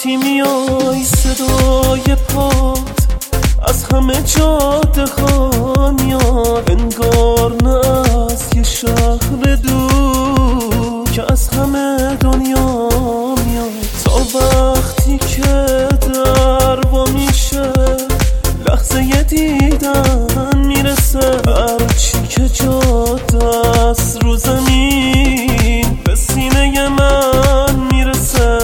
وقتی میای صدای پات از همه جاده ها میاد، انگار نه از یه شهر دور که از همه دنیا میاد. تا وقتی که در وا میشه لحظه یه دیدن میرسه، هرچی که جاده است رو زمین به سینه من میرسه.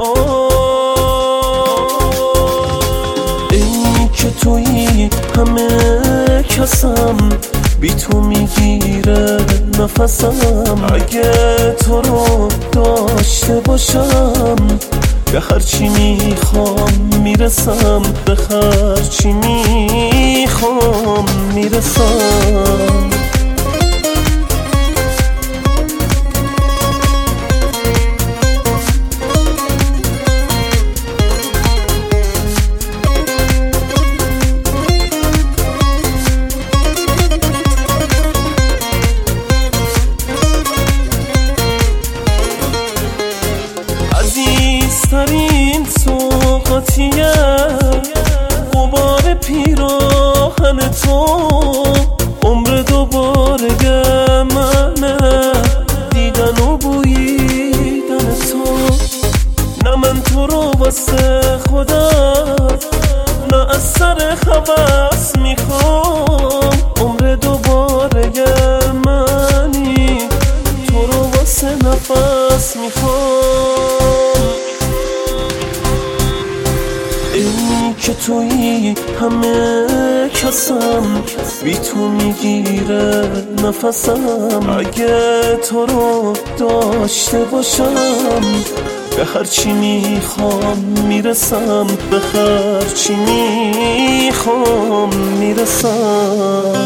ای که تویی همه کسم، بی تو میگیره نفسم. اگه تو رو داشته باشم به هرچی میخوام میرسم، به هرچی میخوام میرسم. عزیزترین سوغاتیه غبار پیراهن تو، عمر دوباره منه دیدن و بوییدن تو. نه من تو رو واسه خودم، نه از سر هوس میخوام، عمر دوباره منی تو رو واسه نفس میخوام. ای که تویی همه کسم، بی تو میگیره نفسم. اگه تو رو داشته باشم به هرچی میخوام میرسم، به هرچی میخوام میرسم.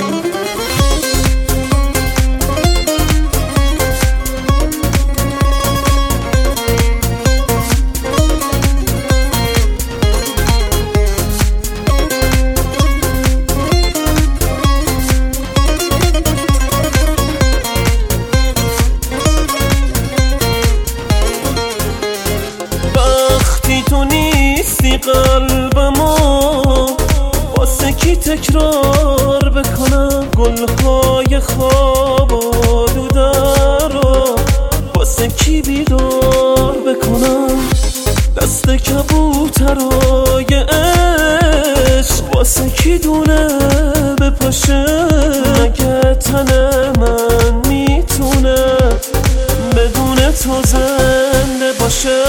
تو نیستی قلبمو واسه کی تکرار بکنم، گلهای خواب آلوده رو واسه کی بیدار بکنم، دست کبوترای عشق واسه کی دونه بپاشه. مگه تن من میتونه بدون تو زنده باشه؟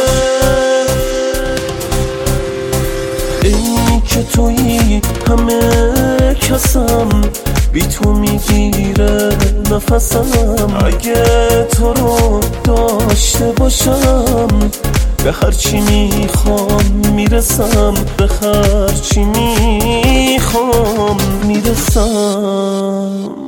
ای که تویی همه کسم، بی تو میگیره نفسم. اگه تو رو داشته باشم به هرچی میخوام میرسم، به هرچی میخوام میرسم.